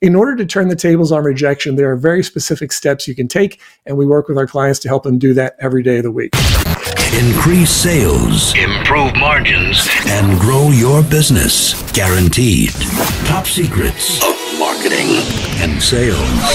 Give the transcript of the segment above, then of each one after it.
in order to turn the tables on rejection, there are very specific steps you can take, and we work with our clients to help them do that every day of the week. Increase sales, improve margins, and grow your business. Guaranteed. Top secrets of marketing and sales.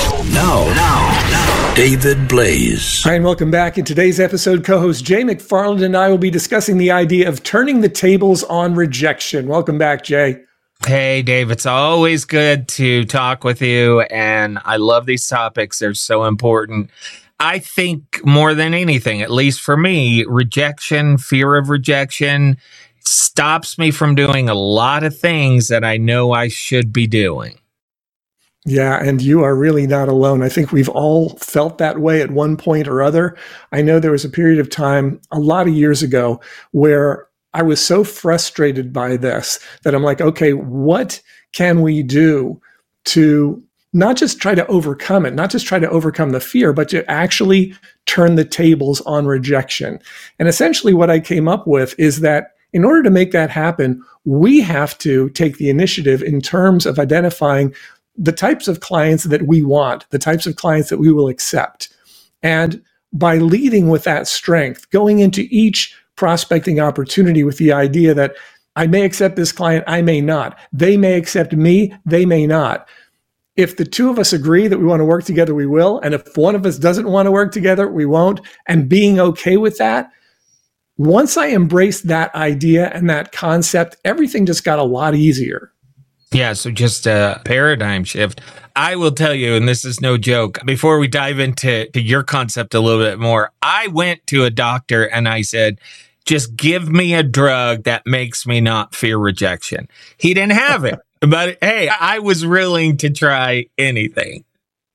Now, David Blaise. Hi, and welcome back. In today's episode, co-host Jay McFarland and I will be discussing the idea of turning the tables on rejection. Welcome back, Jay. Hey, Dave, it's always good to talk with you, and I love these topics. They're so important. I think more than anything, at least for me, rejection, fear of rejection, stops me from doing a lot of things that I know I should be doing. Yeah, and you are really not alone. I think we've all felt that way at one point or other. I know there was a period of time a lot of years ago where I was so frustrated by this that I'm like, okay, what can we do to not just try to overcome it, not just try to overcome the fear, but to actually turn the tables on rejection? And essentially what I came up with is that in order to make that happen, we have to take the initiative in terms of identifying the types of clients that we want, the types of clients that we will accept. And by leading with that strength, going into each prospecting opportunity with the idea that I may accept this client, I may not. They may accept me, they may not. If the two of us agree that we want to work together, we will. And if one of us doesn't want to work together, we won't. And being okay with that, once I embraced that idea and that concept, everything just got a lot easier. Yeah, so just a paradigm shift. I will tell you, and this is no joke, before we dive into your concept a little bit more, I went to a doctor and I said, just give me a drug that makes me not fear rejection. He didn't have it, but hey, I was willing to try anything.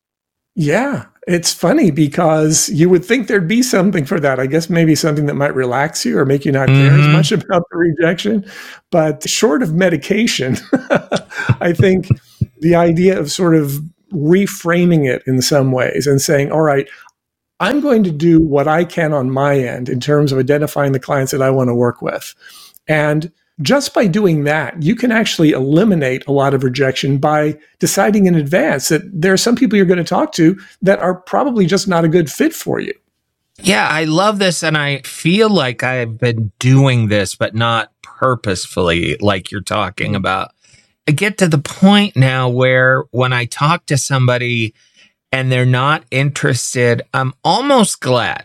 Yeah, it's funny because you would think there'd be something for that. I guess maybe something that might relax you or make you not care as much about the rejection. But short of medication, I think the idea of sort of reframing it in some ways and saying, all right, I'm going to do what I can on my end in terms of identifying the clients that I want to work with. And just by doing that, you can actually eliminate a lot of rejection by deciding in advance that there are some people you're going to talk to that are probably just not a good fit for you. Yeah, I love this. And I feel like I've been doing this, but not purposefully, like you're talking about. I get to the point now where when I talk to somebody and they're not interested, I'm almost glad,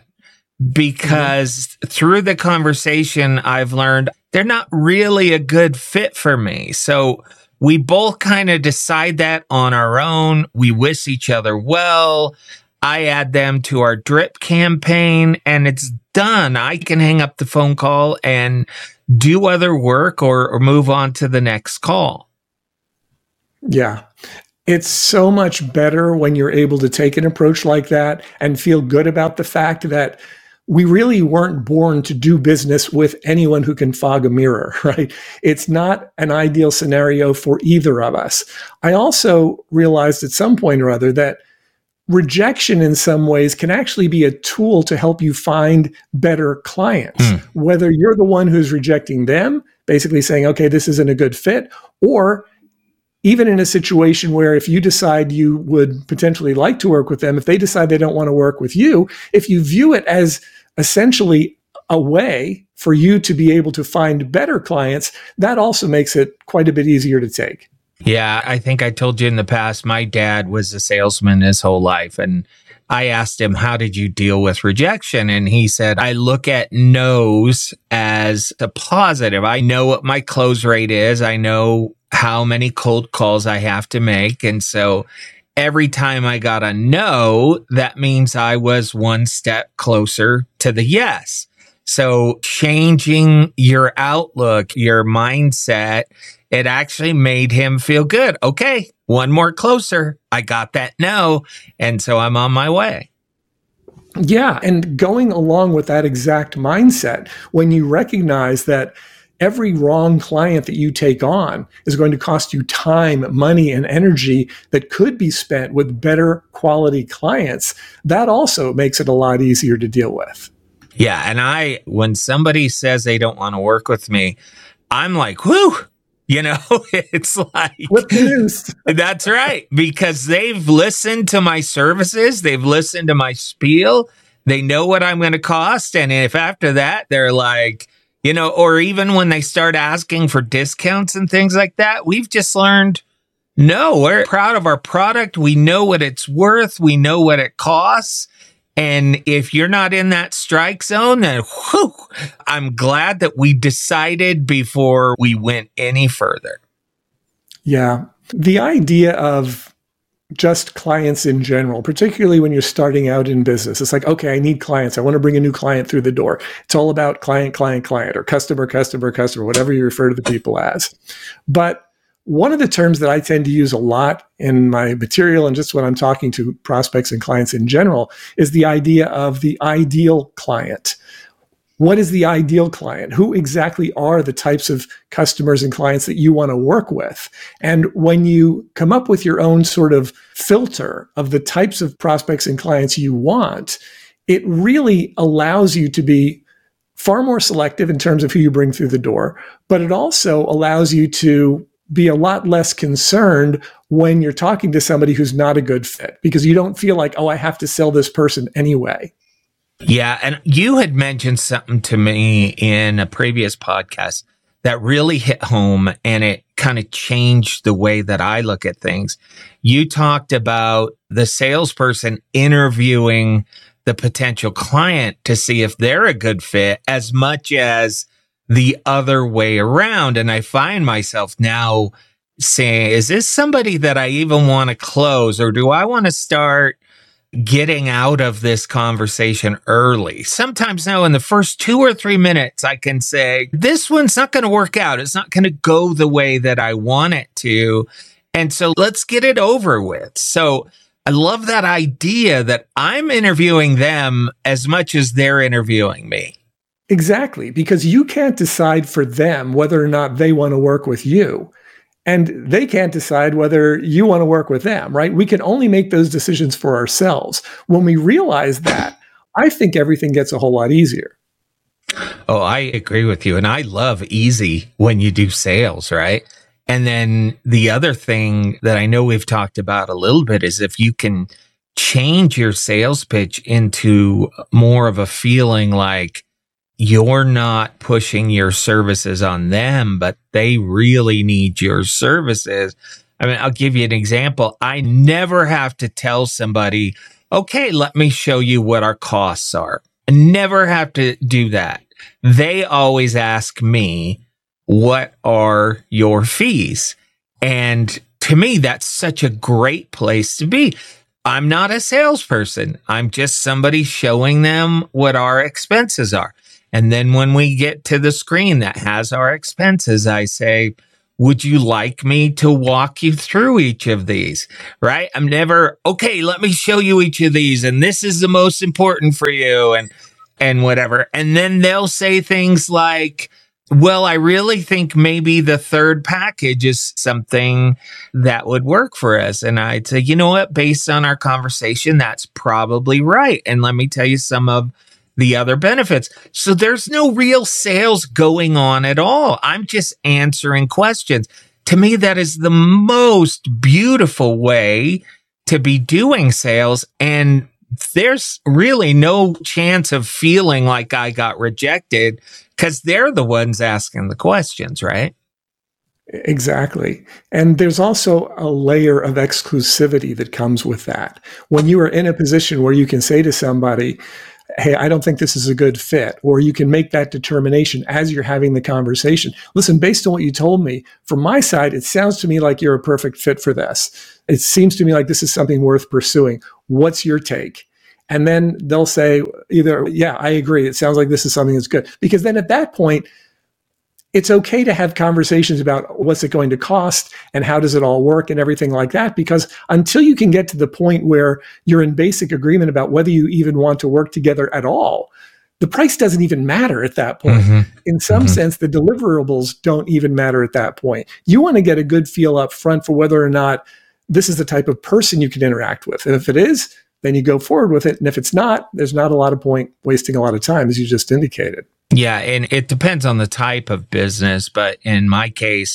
because through the conversation, I've learned they're not really a good fit for me. So we both kind of decide that on our own. We wish each other well. I add them to our drip campaign and it's done. I can hang up the phone call and do other work or move on to the next call. Yeah. It's so much better when you're able to take an approach like that and feel good about the fact that we really weren't born to do business with anyone who can fog a mirror, right? It's not an ideal scenario for either of us. I also realized at some point or other that rejection in some ways can actually be a tool to help you find better clients, whether you're the one who's rejecting them, basically saying, okay, this isn't a good fit, or even in a situation where if you decide you would potentially like to work with them, if they decide they don't want to work with you, if you view it as essentially a way for you to be able to find better clients, that also makes it quite a bit easier to take. Yeah, I think I told you in the past, my dad was a salesman his whole life. And I asked him, how did you deal with rejection? And he said, I look at no's as a positive. I know what my close rate is. I know how many cold calls I have to make. And so every time I got a no, that means I was one step closer to the yes. So changing your outlook, your mindset, it actually made him feel good. Okay, one more closer. I got that no. And so I'm on my way. Yeah. And going along with that exact mindset, when you recognize that every wrong client that you take on is going to cost you time, money, and energy that could be spent with better quality clients, that also makes it a lot easier to deal with. Yeah. And when somebody says they don't want to work with me, I'm like, whew, It's like, Flip the news. That's right. Because they've listened to my services. They've listened to my spiel. They know what I'm going to cost. And if after that, they're like, or even when they start asking for discounts and things like that, we've just learned, no, we're proud of our product. We know what it's worth. We know what it costs. And if you're not in that strike zone, then I'm glad that we decided before we went any further. Yeah. The idea of just clients in general, particularly when you're starting out in business, it's like, okay, I need clients. I want to bring a new client through the door. It's all about client, or customer, whatever you refer to the people as. But one of the terms that I tend to use a lot in my material and just when I'm talking to prospects and clients in general is the idea of the ideal client. What is the ideal client? Who exactly are the types of customers and clients that you want to work with? And when you come up with your own sort of filter of the types of prospects and clients you want, it really allows you to be far more selective in terms of who you bring through the door, but it also allows you to be a lot less concerned when you're talking to somebody who's not a good fit because you don't feel like, oh, I have to sell this person anyway. Yeah. And you had mentioned something to me in a previous podcast that really hit home and it kind of changed the way that I look at things. You talked about the salesperson interviewing the potential client to see if they're a good fit as much as the other way around. And I find myself now saying, is this somebody that I even want to close, or do I want to start getting out of this conversation early? Sometimes now in the first 2 or 3 minutes, I can say, this one's not going to work out. It's not going to go the way that I want it to. And so let's get it over with. So I love that idea that I'm interviewing them as much as they're interviewing me. Exactly, because you can't decide for them whether or not they want to work with you. And they can't decide whether you want to work with them, right? We can only make those decisions for ourselves. When we realize that, I think everything gets a whole lot easier. Oh, I agree with you. And I love easy when you do sales, right? And then the other thing that I know we've talked about a little bit is if you can change your sales pitch into more of a feeling like you're not pushing your services on them, but they really need your services. I mean, I'll give you an example. I never have to tell somebody, okay, let me show you what our costs are. I never have to do that. They always ask me, what are your fees? And to me, that's such a great place to be. I'm not a salesperson. I'm just somebody showing them what our expenses are. And then when we get to the screen that has our expenses, I say, would you like me to walk you through each of these? Right? I'm never, okay, let me show you each of these. And this is the most important for you and whatever. And then they'll say things like, well, I really think maybe the third package is something that would work for us. And I'd say, you know what? Based on our conversation, that's probably right. And let me tell you some of the other benefits. So there's no real sales going on at all. I'm just answering questions. To me, that is the most beautiful way to be doing sales. And there's really no chance of feeling like I got rejected because they're the ones asking the questions, right? Exactly. And there's also a layer of exclusivity that comes with that. When you are in a position where you can say to somebody, hey, I don't think this is a good fit, or you can make that determination as you're having the conversation. Listen, based on what you told me, from my side, it sounds to me like you're a perfect fit for this. It seems to me like this is something worth pursuing. What's your take? And then they'll say either, yeah, I agree. It sounds like this is something that's good. Because then at that point, it's okay to have conversations about what's it going to cost and how does it all work and everything like that. Because until you can get to the point where you're in basic agreement about whether you even want to work together at all, the price doesn't even matter at that point. Mm-hmm. In some sense, the deliverables don't even matter at that point. You want to get a good feel up front for whether or not this is the type of person you can interact with. And if it is, then you go forward with it. And if it's not, there's not a lot of point wasting a lot of time, as you just indicated. Yeah, and it depends on the type of business. But in my case,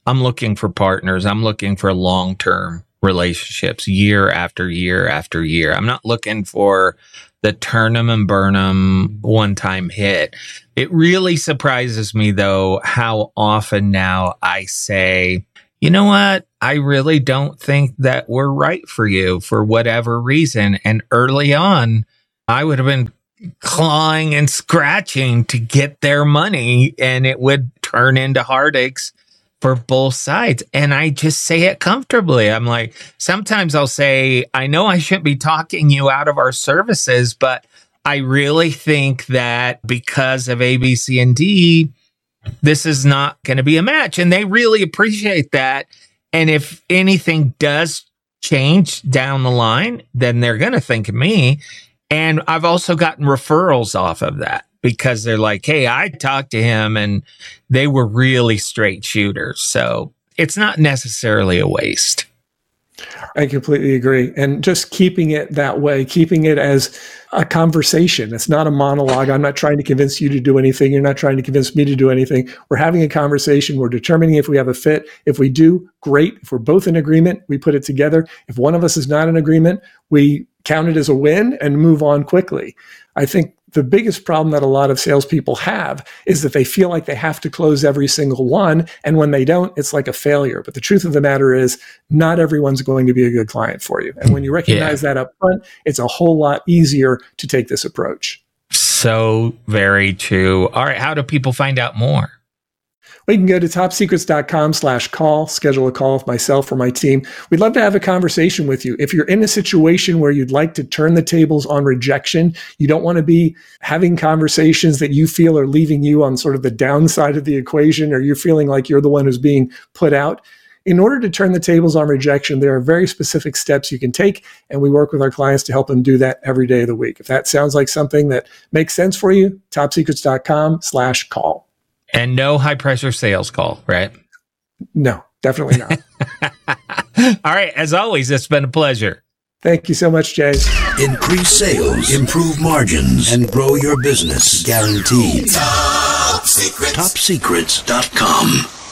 I'm looking for partners. I'm looking for long-term relationships year after year after year. I'm not looking for the turn 'em and burn 'em one-time hit. It really surprises me, though, how often now I say, you know what? I really don't think that we're right for you for whatever reason. And early on, I would have been clawing and scratching to get their money, and it would turn into heartaches for both sides. And I just say it comfortably. I'm like, sometimes I'll say, I know I shouldn't be talking you out of our services, but I really think that because of A, B, C, and D, this is not going to be a match. And they really appreciate that. And if anything does change down the line, then they're going to think of me. And I've also gotten referrals off of that because they're like, hey, I talked to him and they were really straight shooters. So it's not necessarily a waste. I completely agree. And just keeping it that way, keeping it as a conversation. It's not a monologue. I'm not trying to convince you to do anything. You're not trying to convince me to do anything. We're having a conversation. We're determining if we have a fit. If we do, great. If we're both in agreement, we put it together. If one of us is not in agreement, we count it as a win and move on quickly. I think the biggest problem that a lot of salespeople have is that they feel like they have to close every single one. And when they don't, it's like a failure. But the truth of the matter is not everyone's going to be a good client for you. And when you recognize that up front, it's a whole lot easier to take this approach. So very true. All right. How do people find out more? Well, you can go to topsecrets.com/call, schedule a call with myself or my team. We'd love to have a conversation with you. If you're in a situation where you'd like to turn the tables on rejection, you don't want to be having conversations that you feel are leaving you on sort of the downside of the equation, or you're feeling like you're the one who's being put out. In order to turn the tables on rejection, there are very specific steps you can take, and we work with our clients to help them do that every day of the week. If that sounds like something that makes sense for you, topsecrets.com/call. And no high pressure sales call, right? No, definitely not. All right. As always, it's been a pleasure. Thank you so much, Jay. Increase sales, improve margins, and grow your business. Guaranteed. Top Secrets. TopSecrets.com.